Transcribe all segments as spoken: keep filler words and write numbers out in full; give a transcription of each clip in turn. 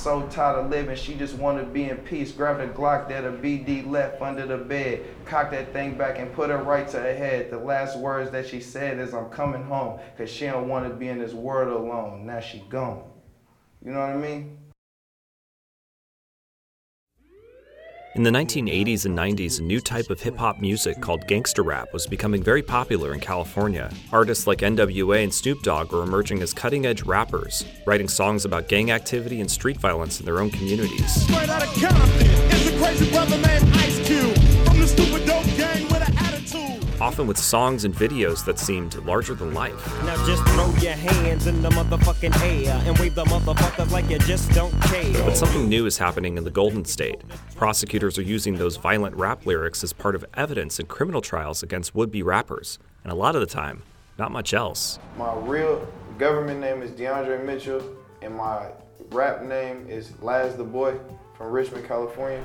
so tired of living, she just wanna be in peace. Grabbed a Glock that a B D left under the bed. Cocked that thing back and put her right to her head. The last words that she said is, I'm coming home, cause she don't wanna be in this world alone. Now she gone. You know what I mean? In the nineteen eighties and nineties, a new type of hip-hop music called gangsta rap was becoming very popular in California. Artists like N W A and Snoop Dogg were emerging as cutting-edge rappers, writing songs about gang activity and street violence in their own communities. Straight out of Compton, it's a crazy brother named Ice Cube, from the stupid dope gang with an attitude. Often with songs and videos that seemed larger than life. Now just throw your hands in the motherfucking air and wave the motherfuckers like you just don't care. But something new is happening in the Golden State. Prosecutors are using those violent rap lyrics as part of evidence in criminal trials against would-be rappers. And a lot of the time, not much else. My real government name is DeAndre Mitchell, and my rap name is Laz the Boy from Richmond, California.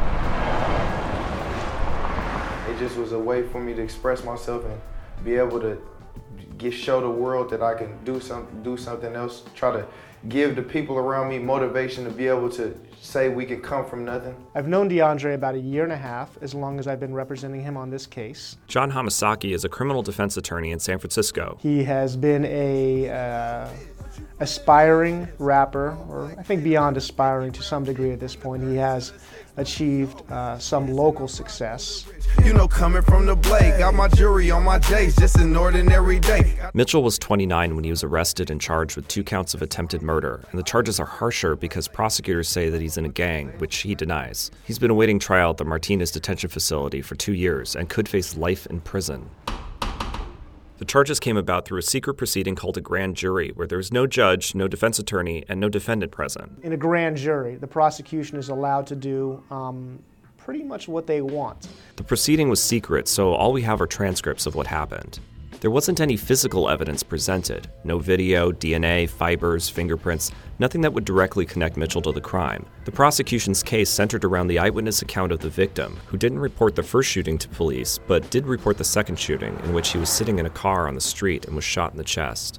It just was a way for me to express myself and be able to get, show the world that I can do some, do something else, try to give the people around me motivation to be able to say we can come from nothing. I've known DeAndre about a year and a half, as long as I've been representing him on this case. John Hamasaki is a criminal defense attorney in San Francisco. He has been a uh, aspiring rapper, or I think beyond aspiring to some degree at this point. He has achieved uh, some local success. You know, coming from the blade, got my jury on my days, just an ordinary day. Mitchell was twenty-nine when he was arrested and charged with two counts of attempted murder, and the charges are harsher because prosecutors say that he's in a gang, which he denies. He's been awaiting trial at the Martinez detention facility for two years and could face life in prison. The charges came about through a secret proceeding called a grand jury, where there was no judge, no defense attorney, and no defendant present. In a grand jury, the prosecution is allowed to do um, pretty much what they want. The proceeding was secret, so all we have are transcripts of what happened. There wasn't any physical evidence presented. No video, D N A, fibers, fingerprints, nothing that would directly connect Mitchell to the crime. The prosecution's case centered around the eyewitness account of the victim, who didn't report the first shooting to police, but did report the second shooting, in which he was sitting in a car on the street and was shot in the chest.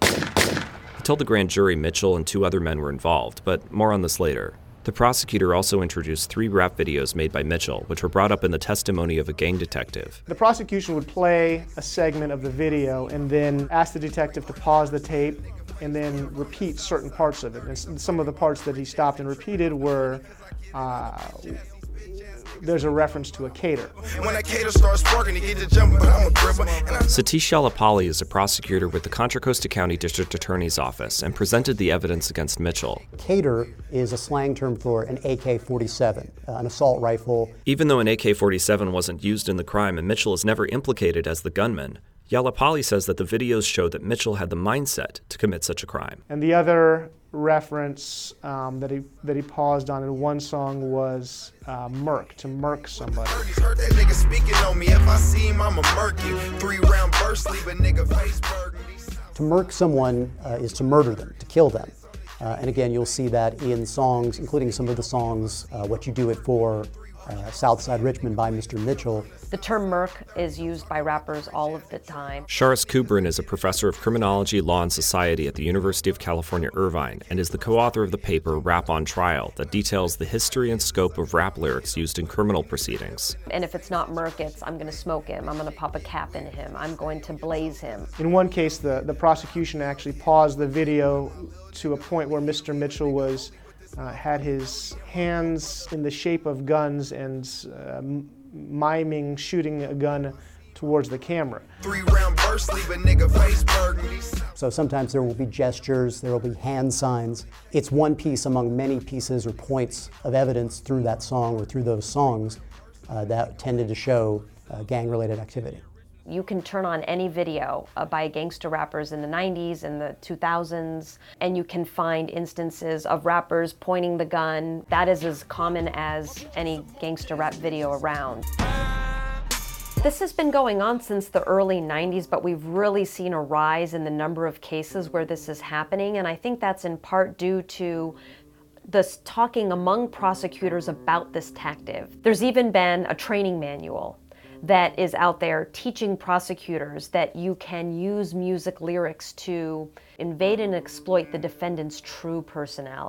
He told the grand jury Mitchell and two other men were involved, but more on this later. The prosecutor also introduced three rap videos made by Mitchell, which were brought up in the testimony of a gang detective. The prosecution would play a segment of the video and then ask the detective to pause the tape and then repeat certain parts of it. And some of the parts that he stopped and repeated were, uh, there's a reference to a cater. When a cater starts sparking, he get to jump, but I'm a gripper. Satish Yalapali is a prosecutor with the Contra Costa County District Attorney's Office and presented the evidence against Mitchell. Cater is a slang term for an A K forty-seven, uh, an assault rifle. Even though an A K forty-seven wasn't used in the crime and Mitchell is never implicated as the gunman, Yalapali says that the videos show that Mitchell had the mindset to commit such a crime. And the other reference um, that he that he paused on in one song was uh, murk, to murk somebody. Heard that nigga speaking on me. If I see him, I'm a murky. Three round burst, leave a nigga face burgundy. To murk someone uh, is to murder them, to kill them. Uh, and again, you'll see that in songs, including some of the songs, uh, What You Do It For, uh, Southside Richmond by Mister Mitchell. The term murk is used by rappers all of the time. Sharis Kubrin is a professor of criminology, law, and society at the University of California, Irvine, and is the co-author of the paper Rap on Trial that details the history and scope of rap lyrics used in criminal proceedings. And if it's not murk, it's I'm going to smoke him, I'm going to pop a cap into him, I'm going to blaze him. In one case, the, the prosecution actually paused the video to a point where Mister Mitchell was uh, had his hands in the shape of guns and uh, miming shooting a gun towards the camera. Three round burst, leave a nigga face burgundy. So sometimes there will be gestures, there will be hand signs. It's one piece among many pieces or points of evidence through that song or through those songs uh, that tended to show uh, gang-related activity. You can turn on any video uh, by gangster rappers in the nineties and the two thousands, and you can find instances of rappers pointing the gun. That is as common as any gangster rap video around. This has been going on since the early nineties, but we've really seen a rise in the number of cases where this is happening, and I think that's in part due to this talking among prosecutors about this tactic. There's even been a training manual that is out there teaching prosecutors that you can use music lyrics to invade and exploit the defendant's true personality.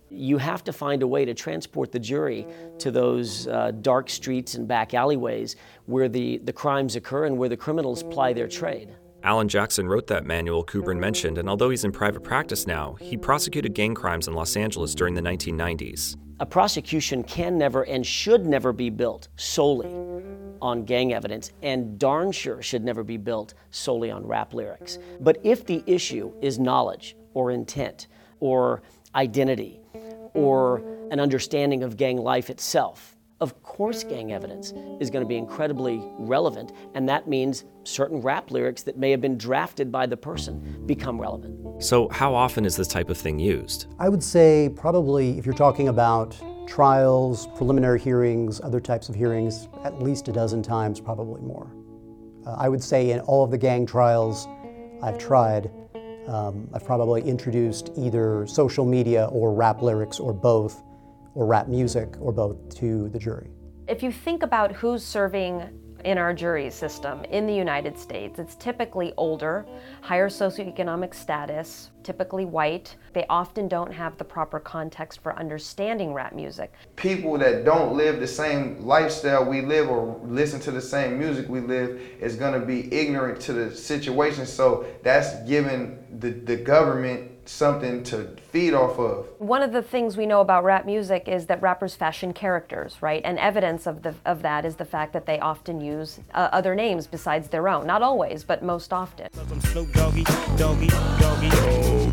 You have to find a way to transport the jury to those uh, dark streets and back alleyways where the, the crimes occur and where the criminals ply their trade. Alan Jackson wrote that manual Kubrin mentioned, and although he's in private practice now, he prosecuted gang crimes in Los Angeles during the nineteen nineties. A prosecution can never and should never be built solely on gang evidence, and darn sure should never be built solely on rap lyrics. But if the issue is knowledge or intent or identity or an understanding of gang life itself, of course gang evidence is going to be incredibly relevant, and that means certain rap lyrics that may have been drafted by the person become relevant. So how often is this type of thing used? I would say probably if you're talking about trials, preliminary hearings, other types of hearings, at least a dozen times, probably more. Uh, I would say in all of the gang trials I've tried, um, I've probably introduced either social media or rap lyrics or both, or rap music or both to the jury. If you think about who's serving in our jury system in the United States, it's typically older, higher socioeconomic status, typically white. They often don't have the proper context for understanding rap music. People that don't live the same lifestyle we live or listen to the same music we live is gonna be ignorant to the situation, so that's giving the, the government something to feed off of. One of the things we know about rap music is that rappers fashion characters, right? And evidence of the of that is the fact that they often use uh, other names besides their own. Not always, but most often. Snoop Doggy, Doggy, Doggy.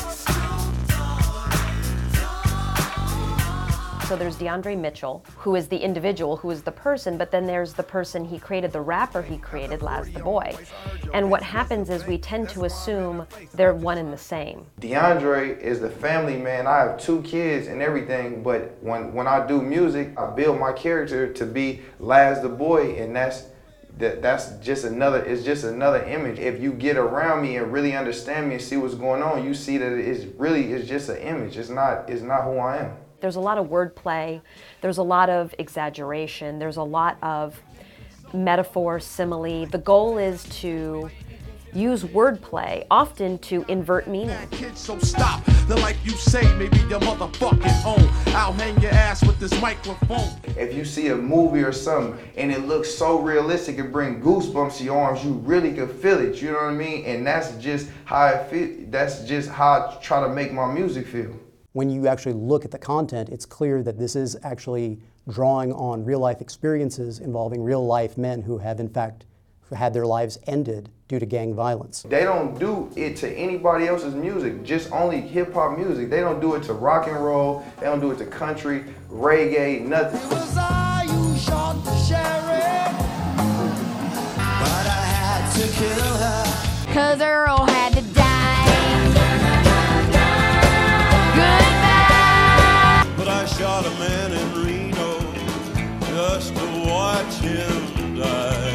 So there's DeAndre Mitchell, who is the individual, who is the person, but then there's the person he created, the rapper he created, Laz the Boy. And what happens is we tend to assume they're one and the same. DeAndre is the family man. I have two kids and everything, but when, when I do music, I build my character to be Laz the Boy, and that's that that's just another, it's just another image. If you get around me and really understand me and see what's going on, you see that it's really, it's just an image. It's not, it's not who I am. There's a lot of wordplay, there's a lot of exaggeration, there's a lot of metaphor, simile. The goal is to use wordplay, often to invert meaning. Kids, so stop. Then like you say, maybe your motherfucking own. I'll hang your ass with this microphone. If you see a movie or something and it looks so realistic, it brings goosebumps to your arms, you really can feel it, you know what I mean? And that's just how I feel, that's just how I try to make my music feel. When you actually look at the content, it's clear that this is actually drawing on real life experiences involving real life men who have in fact had their lives ended due to gang violence. They don't do it to anybody else's music, just only hip hop music. They don't do it to rock and roll, they don't do it to country, reggae, nothing. Was I you shot the sheriff? But I had to kill her. Cause Earl had to die. But I shot a man in Reno just to watch him die.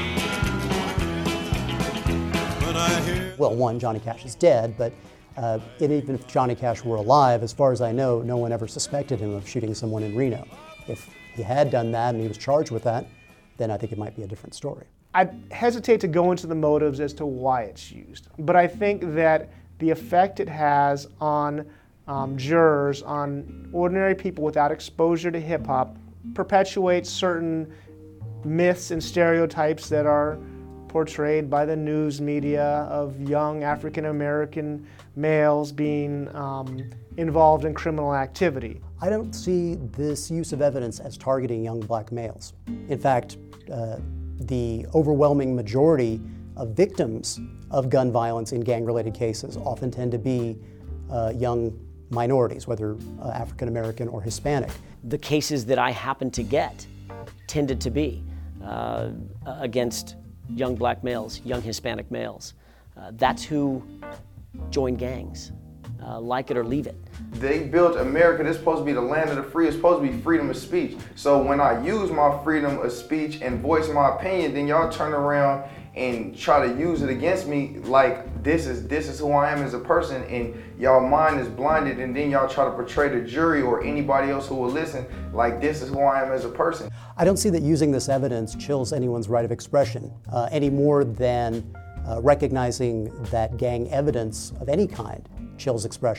When I hear Well, one, Johnny Cash is dead, but uh, and even if Johnny Cash were alive, as far as I know, no one ever suspected him of shooting someone in Reno. If he had done that and he was charged with that, then I think it might be a different story. I hesitate to go into the motives as to why it's used, but I think that the effect it has on um, jurors, on ordinary people without exposure to hip-hop, perpetuates certain myths and stereotypes that are portrayed by the news media of young African-American males being um, involved in criminal activity. I don't see this use of evidence as targeting young black males. In fact, uh, the overwhelming majority of victims of gun violence in gang-related cases often tend to be uh, young minorities, whether uh, African American or Hispanic. The cases that I happen to get tended to be uh, against young black males, young Hispanic males. Uh, that's who join gangs, uh, like it or leave it. They built America, this is supposed to be the land of the free, it's supposed to be freedom of speech. So when I use my freedom of speech and voice my opinion, then y'all turn around and try to use it against me like this is this is who I am as a person, and y'all mind is blinded, and then y'all try to portray the jury or anybody else who will listen like this is who I am as a person. I don't see that using this evidence chills anyone's right of expression uh, any more than uh, recognizing that gang evidence of any kind chills expression.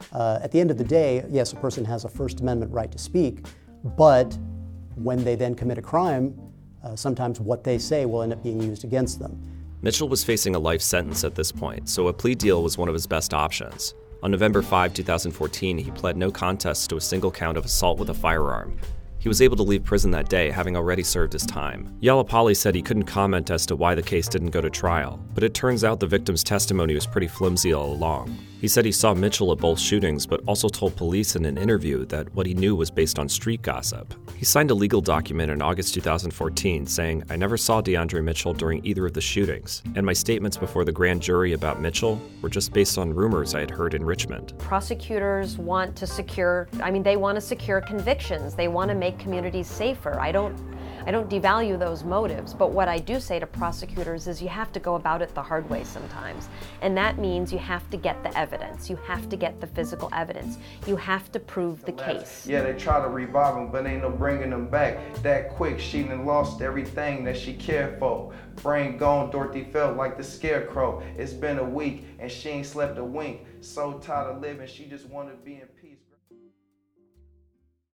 Uh, at the end of the day, yes, a person has a First Amendment right to speak, but when they then commit a crime, uh, sometimes what they say will end up being used against them. Mitchell was facing a life sentence at this point, so a plea deal was one of his best options. On November fifth, two thousand fourteen, he pled no contest to a single count of assault with a firearm. He was able to leave prison that day, having already served his time. Yalapali said he couldn't comment as to why the case didn't go to trial, but it turns out the victim's testimony was pretty flimsy all along. He said he saw Mitchell at both shootings, but also told police in an interview that what he knew was based on street gossip. He signed a legal document in August two thousand fourteen saying, "I never saw DeAndre Mitchell during either of the shootings, and my statements before the grand jury about Mitchell were just based on rumors I had heard in Richmond." Prosecutors want to secure, I mean, they want to secure convictions. They want to make communities safer. I don't I don't devalue those motives, but what I do say to prosecutors is you have to go about it the hard way sometimes. And that means you have to get the evidence. You have to get the physical evidence. You have to prove the case. Yeah, they try to revive him, but ain't no bringing him back that quick. She done lost everything that she cared for. Brain gone, Dorothy felt like the scarecrow. It's been a week and she ain't slept a wink. So tired of living, she just wanna be in peace.